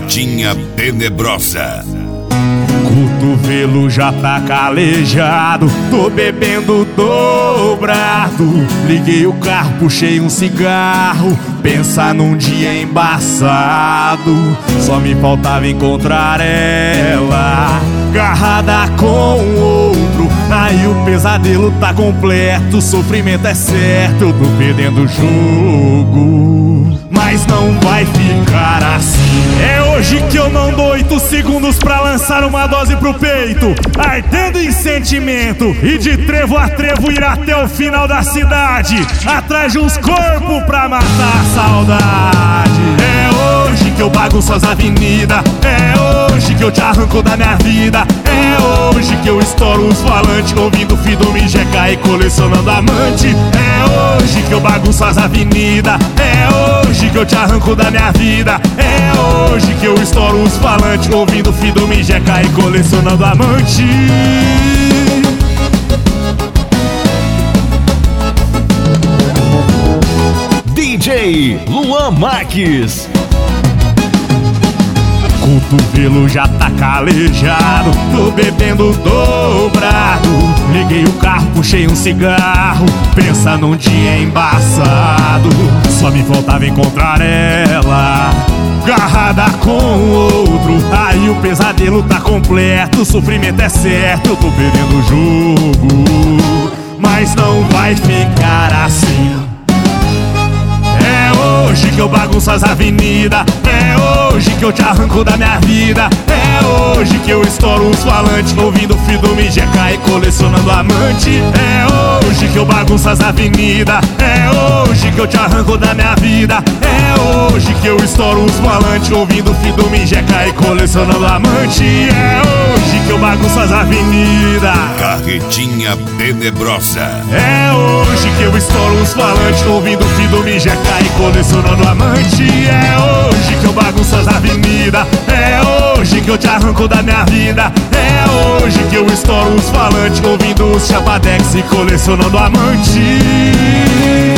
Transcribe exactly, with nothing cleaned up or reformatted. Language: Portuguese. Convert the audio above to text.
Carretinha tenebrosa. Cotovelo já tá calejado, tô bebendo dobrado. Liguei o carro, puxei um cigarro, pensar num dia embaçado. Só me faltava encontrar ela agarrada com outro. Aí o pesadelo tá completo, o sofrimento é certo. Eu tô perdendo o jogo, mas não vai ficar assim. É hoje que eu não dou oito segundos pra lançar uma dose pro peito, ardendo em sentimento, e de trevo a trevo ir até o final da cidade, atrás de uns corpos pra matar a saudade. É hoje que eu bagunço as avenidas, é hoje que eu te arranco da minha vida, é hoje que eu estouro os falantes, ouvindo Fido Mijeca e colecionando amante. É hoje que eu bagunço as avenidas, é hoje que eu te arranco da minha vida, é hoje que eu estouro os falantes, ouvindo Fido Mijeca e colecionando amante. D J Luan Marques. Cotovelo já tá calejado, tô bebendo dobrado. Liguei o carro, puxei um cigarro, pensa num dia embaçado. Só me faltava encontrar ela agarrada com outro. Aí o pesadelo tá completo, o sofrimento é certo. Eu tô perdendo o jogo, mas não vai ficar assim. É hoje que eu bagunço as avenidas, é hoje que eu te arranco da minha vida, é hoje que eu estouro os falantes, ouvindo Fido Mijeca e colecionando amante. É hoje que eu bagunço as avenidas, é hoje que eu te arranco da minha vida, é hoje que eu estouro os falantes, ouvindo Fido Mijeca e colecionando amante. É hoje que eu bagunço as avenidas, Carretinha tenebrosa. é hoje que eu estouro os falantes, ouvindo Fido Mijeca e colecionando amante. É hoje que eu bagunço as avenidas, é hoje que eu te arranco da minha vida, é hoje que eu estouro os falantes, ouvindo os chapadex e colecionando amante.